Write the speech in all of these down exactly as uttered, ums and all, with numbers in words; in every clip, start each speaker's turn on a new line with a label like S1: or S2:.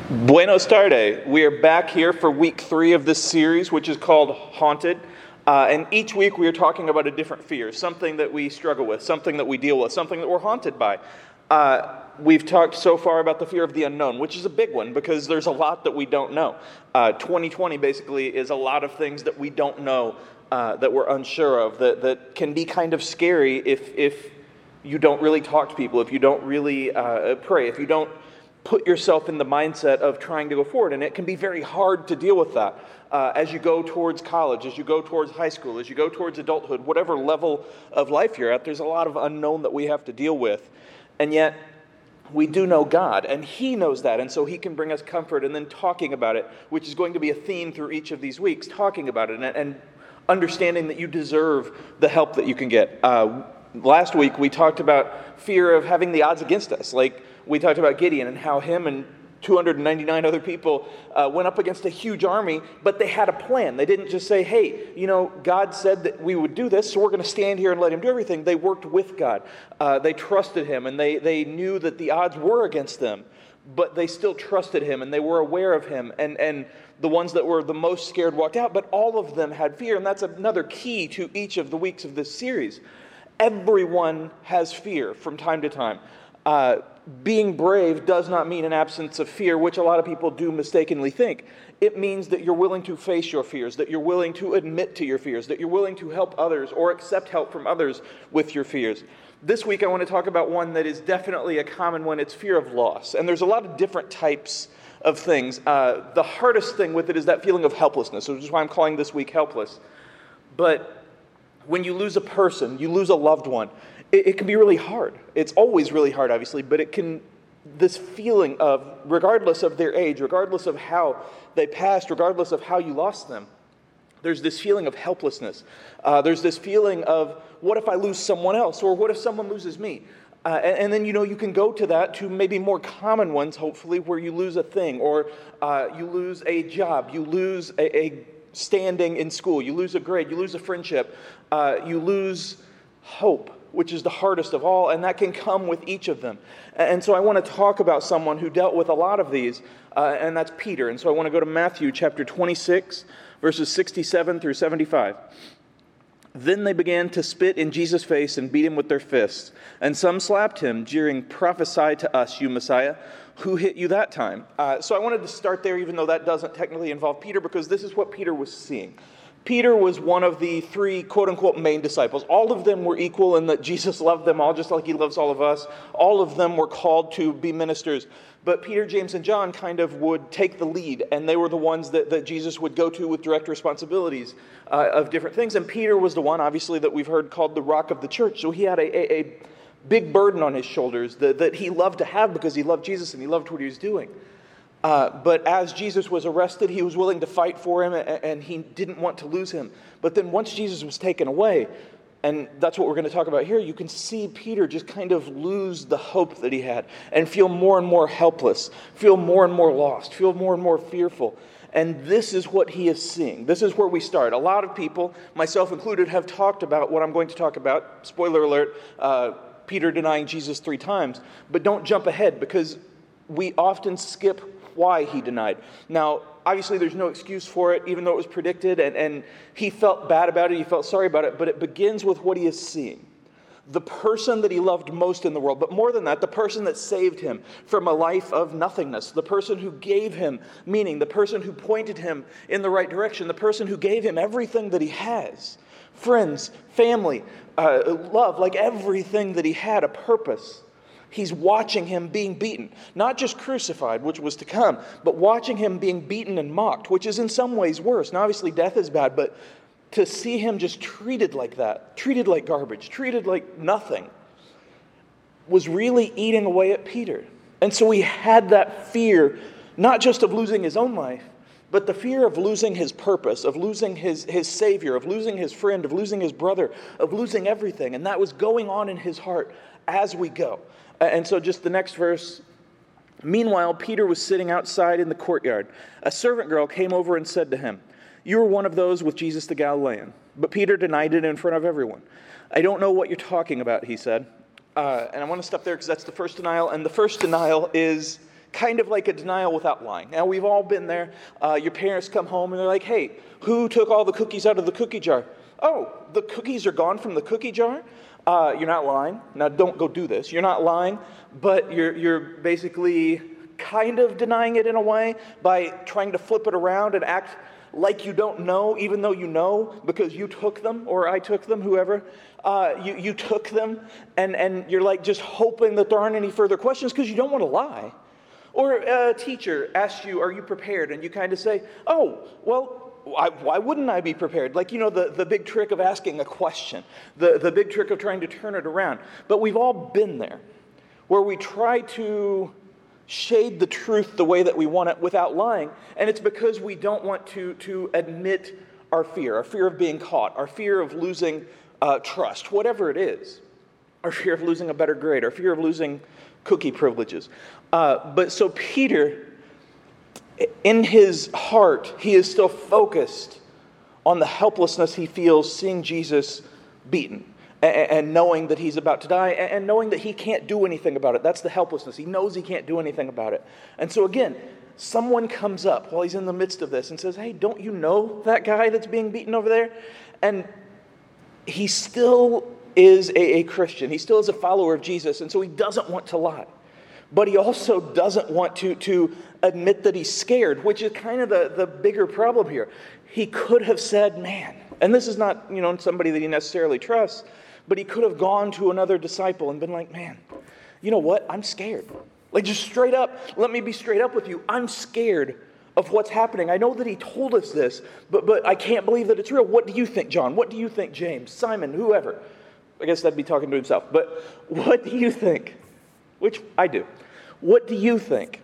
S1: Buenos tardes. We are back here for week three of this series, which is called Haunted. Uh, and each week we are talking about a different fear, something that we struggle with, something that we deal with, something that we're haunted by. Uh, we've talked so far about the fear of the unknown, which is a big one because there's a lot that we don't know. Uh, twenty twenty basically is a lot of things that we don't know, uh, that we're unsure of, that, that can be kind of scary if, if you don't really talk to people, if you don't really uh, pray, if you don't put yourself in the mindset of trying to go forward. And it can be very hard to deal with that uh, as you go towards college, as you go towards high school, as you go towards adulthood, whatever level of life you're at, there's a lot of unknown that we have to deal with. And yet, we do know God, and He knows that, and so He can bring us comfort. And then talking about it, which is going to be a theme through each of these weeks, talking about it and, and understanding that you deserve the help that you can get. Uh, last week, we talked about fear of having the odds against us, like we talked about Gideon and how him and two hundred ninety-nine other people uh, went up against a huge army, but they had a plan. They didn't just say, hey, you know, God said that we would do this, so we're going to stand here and let Him do everything. They worked with God. Uh, they trusted Him, and they, they knew that the odds were against them, but they still trusted Him, and they were aware of Him. And, and the ones that were the most scared walked out, but all of them had fear, and that's another key to each of the weeks of this series. Everyone has fear from time to time. Uh, being brave does not mean an absence of fear, which a lot of people do mistakenly think. It means that you're willing to face your fears, that you're willing to admit to your fears, that you're willing to help others or accept help from others with your fears. This week I want to talk about one that is definitely a common one. It's fear of loss. And there's a lot of different types of things. Uh, the hardest thing with it is that feeling of helplessness, which is why I'm calling this week Helpless. But when you lose a person, you lose a loved one, it, it can be really hard. It's always really hard, obviously, but it can, this feeling of, regardless of their age, regardless of how they passed, regardless of how you lost them, there's this feeling of helplessness. Uh, there's this feeling of, what if I lose someone else? Or what if someone loses me? Uh, and, and then, you know, you can go to that, to maybe more common ones, hopefully, where you lose a thing, or uh, you lose a job, you lose a, a standing in school, you lose a grade, you lose a friendship, uh, you lose hope, which is the hardest of all, and that can come with each of them. And so I want to talk about someone who dealt with a lot of these, uh, and that's Peter. And so I want to go to Matthew chapter twenty-six, verses sixty-seven through seventy-five. Then they began to spit in Jesus' face and beat him with their fists. And some slapped him, jeering, "Prophesy to us, you Messiah. Who hit you that time?" Uh, so I wanted to start there, even though that doesn't technically involve Peter, because this is what Peter was seeing. Peter was one of the three quote-unquote main disciples. All of them were equal in that Jesus loved them all just like He loves all of us. All of them were called to be ministers. But Peter, James, and John kind of would take the lead, and they were the ones that, that Jesus would go to with direct responsibilities uh, of different things. And Peter was the one, obviously, that we've heard called the rock of the church. So he had a, a, a big burden on his shoulders that, that he loved to have because he loved Jesus and he loved what he was doing. Uh, but as Jesus was arrested, he was willing to fight for him, and, and he didn't want to lose him. But then once Jesus was taken away, and that's what we're going to talk about here, you can see Peter just kind of lose the hope that he had and feel more and more helpless, feel more and more lost, feel more and more fearful. And this is what he is seeing. This is where we start. A lot of people, myself included, have talked about what I'm going to talk about. Spoiler alert, uh, Peter denying Jesus three times. But don't jump ahead, because we often skip why he denied. Now, obviously there's no excuse for it, even though it was predicted, and, and he felt bad about it, he felt sorry about it, but it begins with what he is seeing. The person that he loved most in the world, but more than that, the person that saved him from a life of nothingness, the person who gave him meaning, the person who pointed him in the right direction, the person who gave him everything that he has. Friends, family, uh, love, like everything that he had, a purpose. He's watching him being beaten, not just crucified, which was to come, but watching him being beaten and mocked, which is in some ways worse. Now, obviously, death is bad, but to see him just treated like that, treated like garbage, treated like nothing, was really eating away at Peter. And so he had that fear, not just of losing his own life, but the fear of losing his purpose, of losing his, his Savior, of losing his friend, of losing his brother, of losing everything. And that was going on in his heart as we go. And so just the next verse, meanwhile, Peter was sitting outside in the courtyard. A servant girl came over and said to him, "You are one of those with Jesus the Galilean." But Peter denied it in front of everyone. "I don't know what you're talking about," he said. Uh, and I want to stop there because that's the first denial. And the first denial is kind of like a denial without lying. Now, we've all been there. Uh, your parents come home and they're like, hey, who took all the cookies out of the cookie jar? Oh, the cookies are gone from the cookie jar? Uh, you're not lying. Now, don't go do this. You're not lying, but you're you're basically kind of denying it in a way by trying to flip it around and act like you don't know, even though you know, because you took them, or I took them, whoever. Uh, you, you took them, and, and you're like just hoping that there aren't any further questions because you don't want to lie. Or a teacher asks you, are you prepared? And you kind of say, oh, well, why, why wouldn't I be prepared? Like, you know, the, the big trick of asking a question, the, the big trick of trying to turn it around. But we've all been there, where we try to shade the truth the way that we want it without lying, and it's because we don't want to, to admit our fear, our fear of being caught, our fear of losing uh, trust, whatever it is, our fear of losing a better grade, our fear of losing cookie privileges. Uh, but so Peter, in his heart, he is still focused on the helplessness he feels seeing Jesus beaten, and knowing that he's about to die, and knowing that he can't do anything about it. That's the helplessness. He knows he can't do anything about it. And so again, someone comes up while he's in the midst of this and says, hey, don't you know that guy that's being beaten over there? And he still is a, a Christian. He still is a follower of Jesus, and so he doesn't want to lie. But he also doesn't want to, to admit that he's scared, which is kind of the, the bigger problem here. He could have said, man, and this is not, you know, somebody that he necessarily trusts, but he could have gone to another disciple and been like, man, you know what? I'm scared. Like, just straight up, let me be straight up with you. I'm scared of what's happening. I know that he told us this, but but I can't believe that it's real. What do you think, John? What do you think, James, Simon, whoever? I guess that'd be talking to himself. But what do you think? Which I do. What do you think?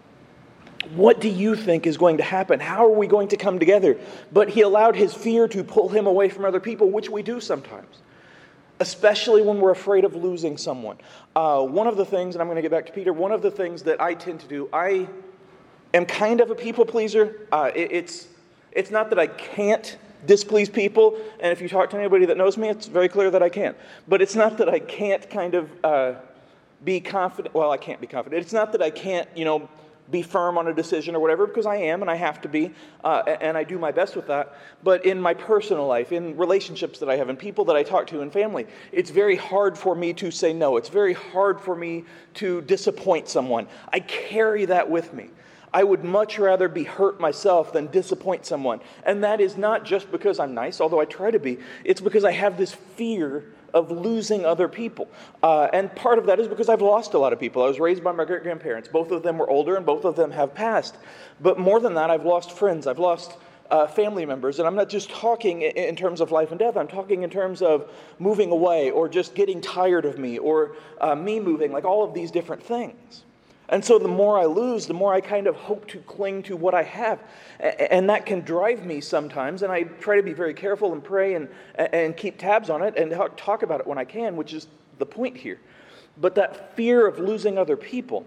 S1: What do you think is going to happen? How are we going to come together? But he allowed his fear to pull him away from other people, which we do sometimes, especially when we're afraid of losing someone. Uh, one of the things, and I'm going to get back to Peter, one of the things that I tend to do, I am kind of a people pleaser. Uh, it, it's it's not that I can't displease people, and if you talk to anybody that knows me, it's very clear that I can't. But it's not that I can't kind of uh, be confident. Well, I can't be confident. It's not that I can't, you know, be firm on a decision or whatever, because I am, and I have to be, uh, and I do my best with that. But in my personal life, in relationships that I have, and people that I talk to in family, it's very hard for me to say no. It's very hard for me to disappoint someone. I carry that with me. I would much rather be hurt myself than disappoint someone. And that is not just because I'm nice, although I try to be. It's because I have this fear of losing other people. Uh, and part of that is because I've lost a lot of people. I was raised by my great-grandparents. Both of them were older, and both of them have passed. But more than that, I've lost friends. I've lost uh, family members. And I'm not just talking in, in terms of life and death. I'm talking in terms of moving away, or just getting tired of me, or uh, me moving, like all of these different things. And so the more I lose, the more I kind of hope to cling to what I have. And that can drive me sometimes. And I try to be very careful and pray and, and keep tabs on it and talk about it when I can, which is the point here. But that fear of losing other people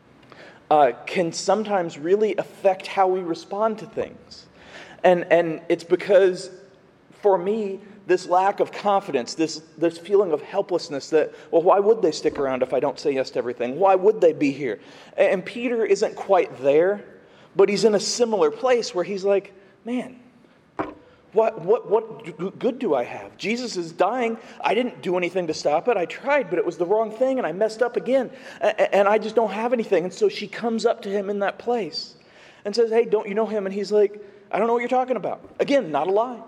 S1: uh, can sometimes really affect how we respond to things. And, and it's because, for me, this lack of confidence, this, this feeling of helplessness that, well, why would they stick around if I don't say yes to everything? Why would they be here? And Peter isn't quite there, but he's in a similar place where he's like, man, what, what, what good do I have? Jesus is dying. I didn't do anything to stop it. I tried, but it was the wrong thing, and I messed up again, and I just don't have anything. And so she comes up to him in that place and says, hey, don't you know him? And he's like, I don't know what you're talking about. Again, not a lie.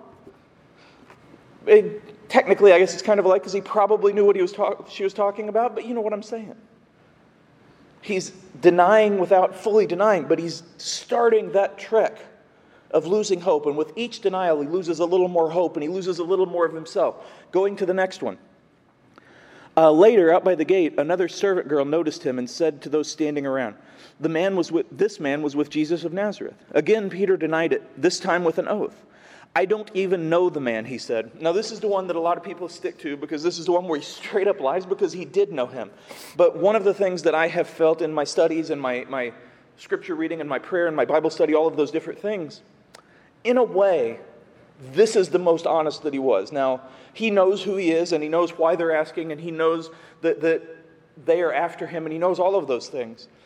S1: It, technically, I guess it's kind of like, because he probably knew what he was talk- she was talking about, but you know what I'm saying. He's denying without fully denying, but he's starting that trek of losing hope. And with each denial, he loses a little more hope, and he loses a little more of himself. Going to the next one. Uh, later, out by the gate, another servant girl noticed him and said to those standing around, "The man was with this man was with Jesus of Nazareth." Again, Peter denied it, this time with an oath. "I don't even know the man," he said. Now, this is the one that a lot of people stick to, because this is the one where he straight up lies, because he did know him. But one of the things that I have felt in my studies and my, my scripture reading and my prayer and my Bible study, all of those different things, in a way, this is the most honest that he was. Now, he knows who he is, and he knows why they're asking, and he knows that, that they are after him, and he knows all of those things.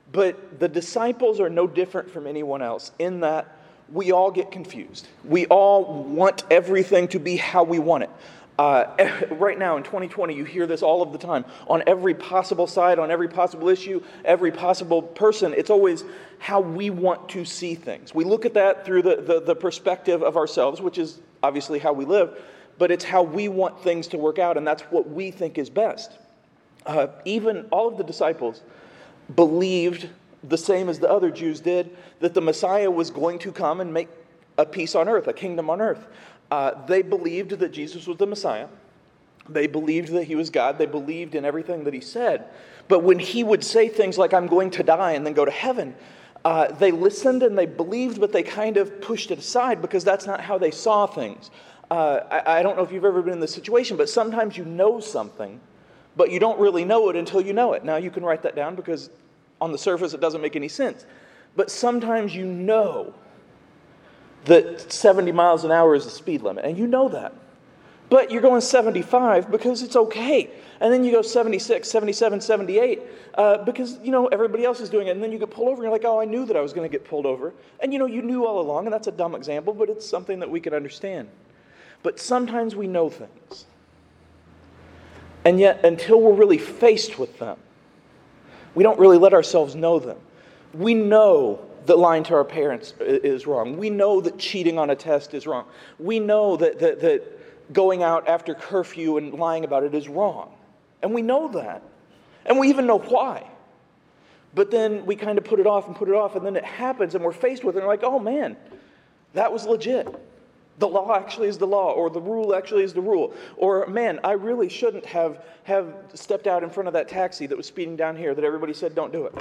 S1: But the disciples are no different from anyone else in that we all get confused. We all want everything to be how we want it. Uh, right now in twenty twenty, you hear this all of the time. On every possible side, on every possible issue, every possible person, it's always how we want to see things. We look at that through the, the, the perspective of ourselves, which is obviously how we live, but it's how we want things to work out, and that's what we think is best. Uh, even all of the disciples believed the same as the other Jews did, that the Messiah was going to come and make a peace on earth, a kingdom on earth. Uh, they believed that Jesus was the Messiah. They believed that he was God. They believed in everything that he said. But when he would say things like, I'm going to die and then go to heaven, uh, they listened and they believed, but they kind of pushed it aside because that's not how they saw things. Uh, I, I don't know if you've ever been in this situation, but sometimes you know something, but you don't really know it until you know it. Now, you can write that down because on the surface it doesn't make any sense. But sometimes you know that seventy miles an hour is the speed limit, and you know that. But you're going seventy-five because it's okay. And then you go seventy-six, seventy-seven, seventy-eight uh, because, you know, everybody else is doing it. And then you get pulled over, and you're like, oh, I knew that I was going to get pulled over. And, you know, you knew all along, and that's a dumb example, but it's something that we can understand. But sometimes we know things. And yet, until we're really faced with them, we don't really let ourselves know them. We know that lying to our parents is wrong. We know that cheating on a test is wrong. We know that, that, that going out after curfew and lying about it is wrong. And we know that. And we even know why. But then we kind of put it off and put it off, and then it happens, and we're faced with it, and we're like, oh man, that was legit. The law actually is the law, or the rule actually is the rule. Or, man, I really shouldn't have, have stepped out in front of that taxi that was speeding down here that everybody said don't do it.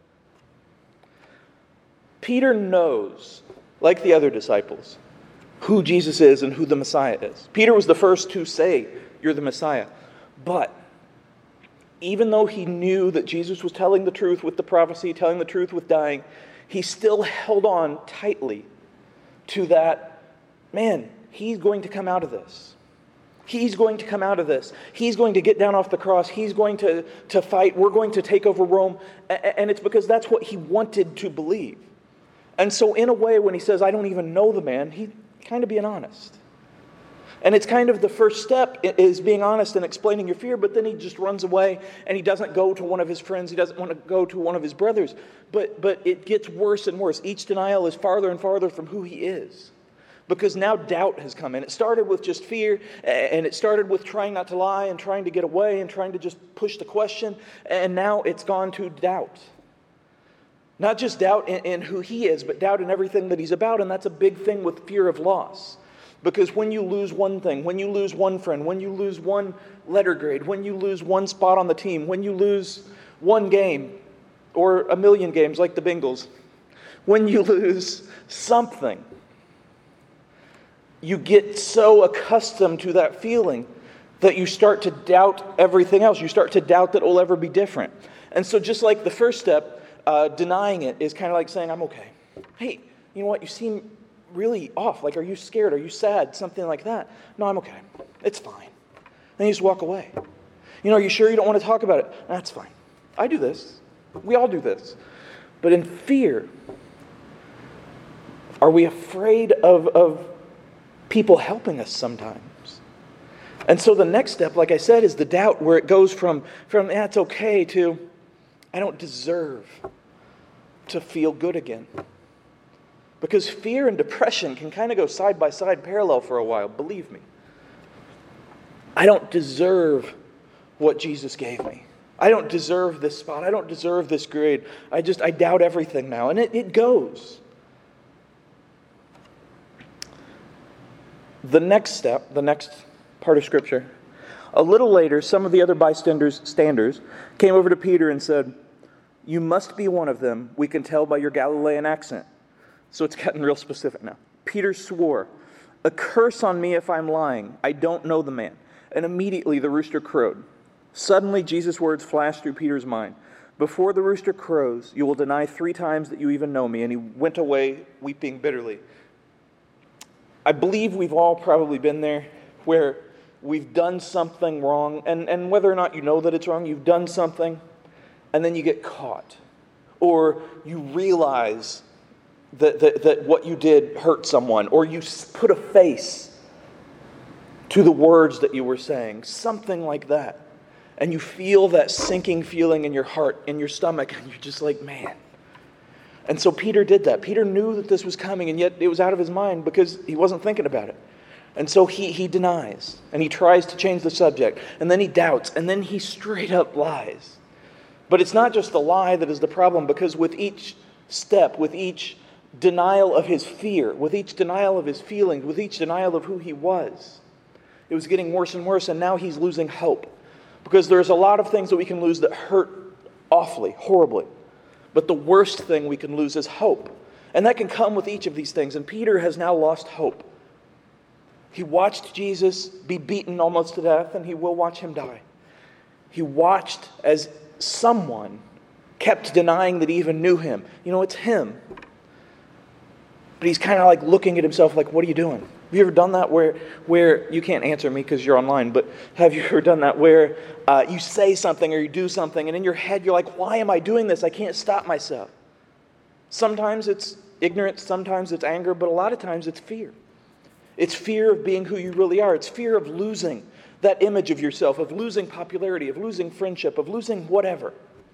S1: Peter knows, like the other disciples, who Jesus is and who the Messiah is. Peter was the first to say, you're the Messiah. But even though he knew that Jesus was telling the truth with the prophecy, telling the truth with dying, he still held on tightly to that, man, he's going to come out of this. He's going to come out of this. He's going to get down off the cross. He's going to, to fight. We're going to take over Rome. And it's because that's what he wanted to believe. And so in a way, when he says, I don't even know the man, he's kind of being honest. And it's kind of the first step is being honest and explaining your fear, but then he just runs away and he doesn't go to one of his friends. He doesn't want to go to one of his brothers. But, but it gets worse and worse. Each denial is farther and farther from who he is. Because now doubt has come in. It started with just fear, and it started with trying not to lie and trying to get away and trying to just push the question. And now it's gone to doubt. Not just doubt in, in who he is, but doubt in everything that he's about. And that's a big thing with fear of loss. Because when you lose one thing, when you lose one friend, when you lose one letter grade, when you lose one spot on the team, when you lose one game, or a million games like the Bengals, when you lose something, you get so accustomed to that feeling that you start to doubt everything else. You start to doubt that it will ever be different. And so just like the first step, uh, denying it is kind of like saying, I'm okay. Hey, you know what? You seem really off. Like, are you scared? Are you sad? Something like that. No, I'm okay. It's fine. Then you just walk away. You know, are you sure you don't want to talk about it? That's fine. I do this. We all do this. But in fear, are we afraid of, of people helping us sometimes? And so the next step, like I said, is the doubt, where it goes from, from yeah, it's okay to, I don't deserve to feel good again. Because fear and depression can kind of go side by side, parallel for a while, believe me. I don't deserve what Jesus gave me. I don't deserve this spot. I don't deserve this grade. I just, I doubt everything now. And it, it goes. The next step, the next part of Scripture, a little later, some of the other bystanders standers came over to Peter and said, you must be one of them. We can tell by your Galilean accent. So it's getting real specific now. Peter swore, a curse on me if I'm lying. I don't know the man. And immediately the rooster crowed. Suddenly Jesus' words flashed through Peter's mind. Before the rooster crows, you will deny three times that you even know me. And he went away weeping bitterly. I believe we've all probably been there where we've done something wrong. And, and whether or not you know that it's wrong, you've done something and then you get caught. or you realize that, that, that what you did hurt someone, or you put a face to the words that you were saying, something like that. And you feel that sinking feeling in your heart, in your stomach, and you're just like, man. And so Peter did that. Peter knew that this was coming, and yet it was out of his mind because he wasn't thinking about it. And so he, he denies, and he tries to change the subject, and then he doubts, and then he straight up lies. But it's not just the lie that is the problem, because with each step, with each denial of his fear, with each denial of his feelings, with each denial of who he was, it was getting worse and worse, and now he's losing hope. Because there's a lot of things that we can lose that hurt awfully, horribly. But the worst thing we can lose is hope. And that can come with each of these things. And Peter has now lost hope. He watched Jesus be beaten almost to death, and he will watch him die. He watched as someone kept denying that he even knew him. You know, it's him. But he's kind of like looking at himself like, what are you doing? Have you ever done that where, where you can't answer me because you're online, but have you ever done that where uh, you say something or you do something and in your head you're like, why am I doing this? I can't stop myself. Sometimes it's ignorance, sometimes it's anger, but a lot of times it's fear. It's fear of being who you really are. It's fear of losing that image of yourself, of losing popularity, of losing friendship, of losing whatever.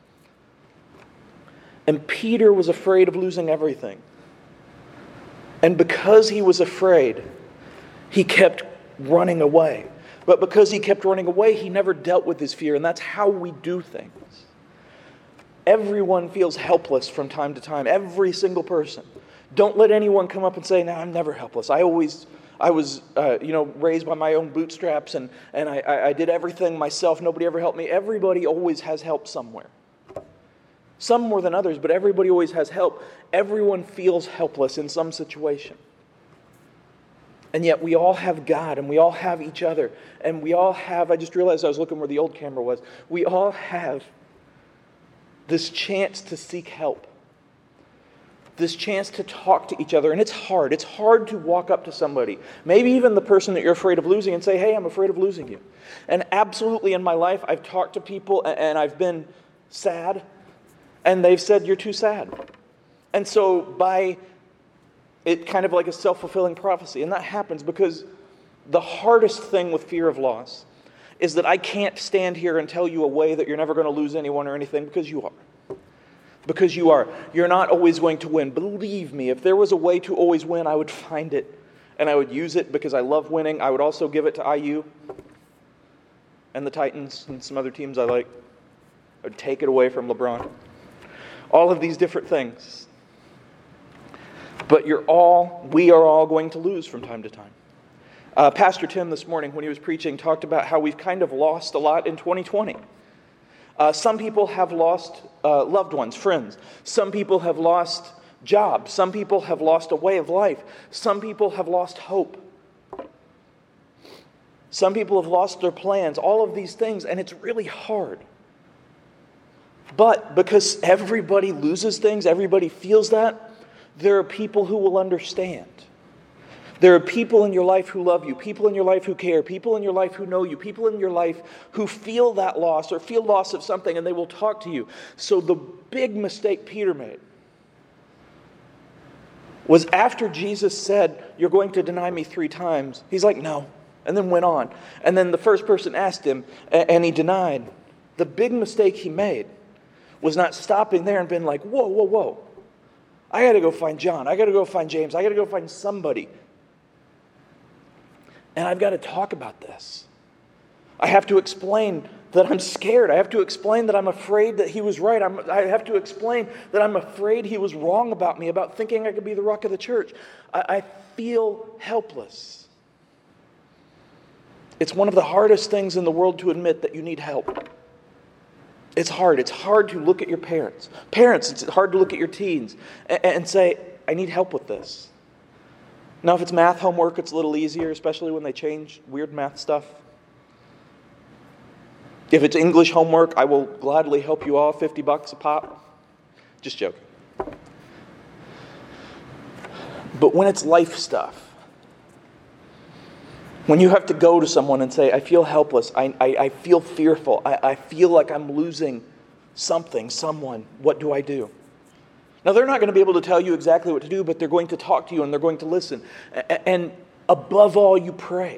S1: And Peter was afraid of losing everything. And because he was afraid, he kept running away. But because he kept running away, he never dealt with his fear. And that's how we do things. Everyone feels helpless from time to time. Every single person. Don't let anyone come up and say, no, I'm never helpless. I always, I was, uh, you know, raised by my own bootstraps and, and I, I did everything myself. Nobody ever helped me. Everybody always has help somewhere. Some more than others, but everybody always has help. Everyone feels helpless in some situation. And yet we all have God, and we all have each other, and we all have, I just realized I was looking where the old camera was, we all have this chance to seek help. This chance to talk to each other, and it's hard. It's hard to walk up to somebody, maybe even the person that you're afraid of losing, and say, hey, I'm afraid of losing you. And absolutely in my life, I've talked to people, and I've been sad, and they've said, you're too sad. And so by it kind of like a self-fulfilling prophecy. And that happens because the hardest thing with fear of loss is that I can't stand here and tell you a way that you're never going to lose anyone or anything, because you are. Because you are. You're not always going to win. Believe me, if there was a way to always win, I would find it. And I would use it because I love winning. I would also give it to I U and the Titans and some other teams I like. I would take it away from LeBron. All of these different things. But you're all, we are all going to lose from time to time. Uh, Pastor Tim this morning, when he was preaching, talked about how we've kind of lost a lot in twenty twenty. Uh, some people have lost uh, loved ones, friends. Some people have lost jobs. Some people have lost a way of life. Some people have lost hope. Some people have lost their plans. All of these things, and it's really hard. But because everybody loses things, everybody feels that, there are people who will understand. There are people in your life who love you, people in your life who care, people in your life who know you, people in your life who feel that loss or feel loss of something, and they will talk to you. So the big mistake Peter made was after Jesus said, you're going to deny me three times, he's like, no, and then went on. And then the first person asked him, and he denied. The big mistake he made was not stopping there and being like, whoa, whoa, whoa. I got to go find John. I got to go find James. I got to go find somebody. And I've got to talk about this. I have to explain that I'm scared. I have to explain that I'm afraid that he was right. I'm, I have to explain that I'm afraid he was wrong about me, about thinking I could be the rock of the church. I, I feel helpless. It's one of the hardest things in the world to admit that you need help. It's hard. It's hard to look at your parents. Parents, it's hard to look at your teens and, and say, I need help with this. Now, if it's math homework, it's a little easier, especially when they change weird math stuff. If it's English homework, I will gladly help you all, fifty bucks a pop. Just joking. But when it's life stuff, when you have to go to someone and say, I feel helpless, I, I, I feel fearful, I, I feel like I'm losing something, someone, what do I do? Now, they're not going to be able to tell you exactly what to do, but they're going to talk to you and they're going to listen. And above all, you pray.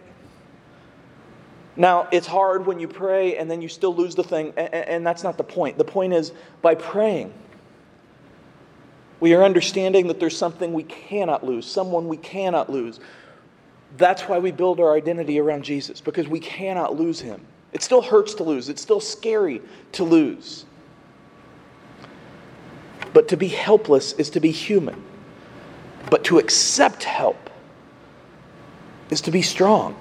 S1: Now, it's hard when you pray and then you still lose the thing, and that's not the point. The point is, by praying, we are understanding that there's something we cannot lose, someone we cannot lose. That's why we build our identity around Jesus, because we cannot lose him. It still hurts to lose. It's still scary to lose. But to be helpless is to be human. But to accept help is to be strong.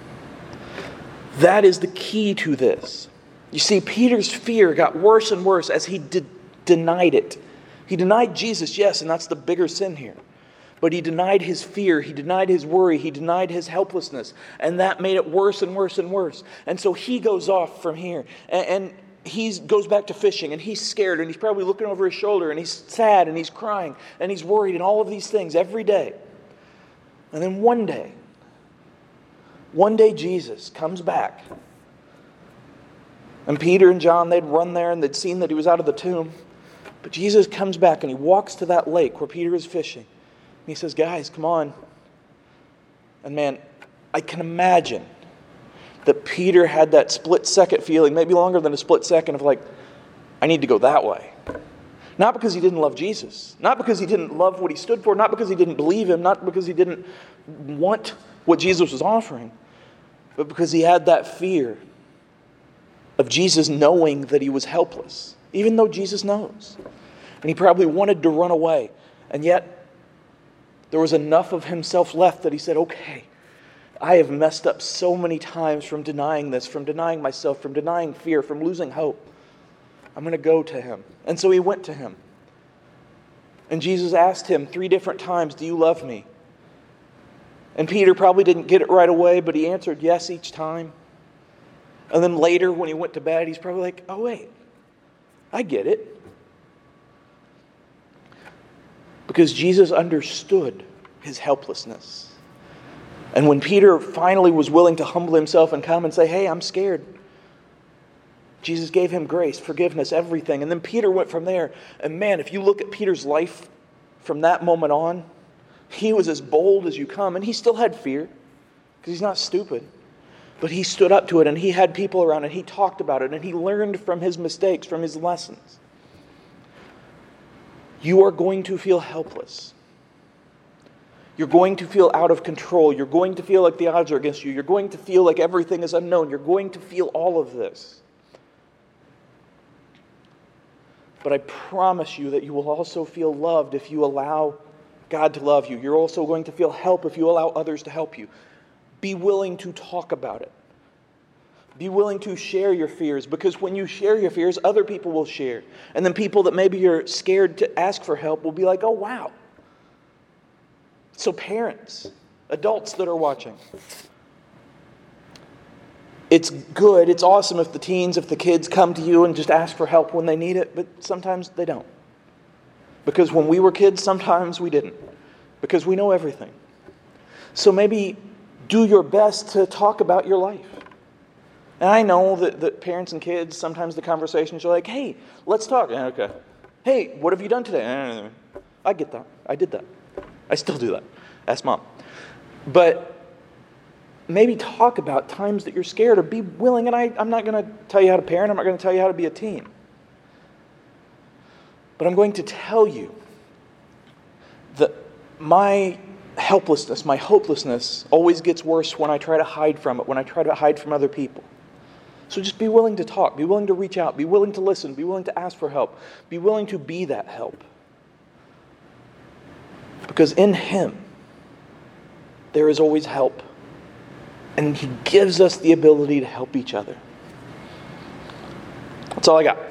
S1: That is the key to this. You see, Peter's fear got worse and worse as he de- denied it. He denied Jesus, yes, and that's the bigger sin here. But he denied his fear, he denied his worry, he denied his helplessness. And that made it worse and worse and worse. And so he goes off from here. And, and he goes back to fishing, and he's scared, and he's probably looking over his shoulder, and he's sad, and he's crying, and he's worried, and all of these things every day. And then one day, one day Jesus comes back. And Peter and John, they'd run there, and they'd seen that he was out of the tomb. But Jesus comes back, and he walks to that lake where Peter is fishing. And he says, guys, come on. And man, I can imagine that Peter had that split-second feeling, maybe longer than a split second, of like, I need to go that way. Not because he didn't love Jesus. Not because he didn't love what he stood for. Not because he didn't believe him. Not because he didn't want what Jesus was offering. But because he had that fear of Jesus knowing that he was helpless. Even though Jesus knows. And he probably wanted to run away. And yet, there was enough of himself left that he said, okay, I have messed up so many times from denying this, from denying myself, from denying fear, from losing hope. I'm going to go to him. And so he went to him. And Jesus asked him three different times, do you love me? And Peter probably didn't get it right away, but he answered yes each time. And then later, when he went to bed, he's probably like, oh wait, I get it. Because Jesus understood his helplessness. And when Peter finally was willing to humble himself and come and say, hey, I'm scared, Jesus gave him grace, forgiveness, everything. And then Peter went from there. And man, if you look at Peter's life from that moment on, he was as bold as you come. And he still had fear, because he's not stupid. But he stood up to it, and he had people around, and he talked about it, and he learned from his mistakes, from his lessons. You are going to feel helpless. You're going to feel out of control. You're going to feel like the odds are against you. You're going to feel like everything is unknown. You're going to feel all of this. But I promise you that you will also feel loved if you allow God to love you. You're also going to feel help if you allow others to help you. Be willing to talk about it. Be willing to share your fears, because when you share your fears, other people will share. And then people that maybe you're scared to ask for help will be like, oh, wow. So parents, adults that are watching, it's good, it's awesome if the teens, if the kids come to you and just ask for help when they need it, but sometimes they don't. Because when we were kids, sometimes we didn't. Because we know everything. So maybe do your best to talk about your life. And I know that, that parents and kids, sometimes the conversations are like, hey, let's talk. Okay. Hey, what have you done today? I get that. I did that. I still do that. Ask mom. But maybe talk about times that you're scared, or be willing. And I, I'm not going to tell you how to parent. I'm not going to tell you how to be a teen. But I'm going to tell you that my helplessness, my hopelessness always gets worse when I try to hide from it, when I try to hide from other people. So just be willing to talk. Be willing to reach out. Be willing to listen. Be willing to ask for help. Be willing to be that help. Because in Him, there is always help. And He gives us the ability to help each other. That's all I got.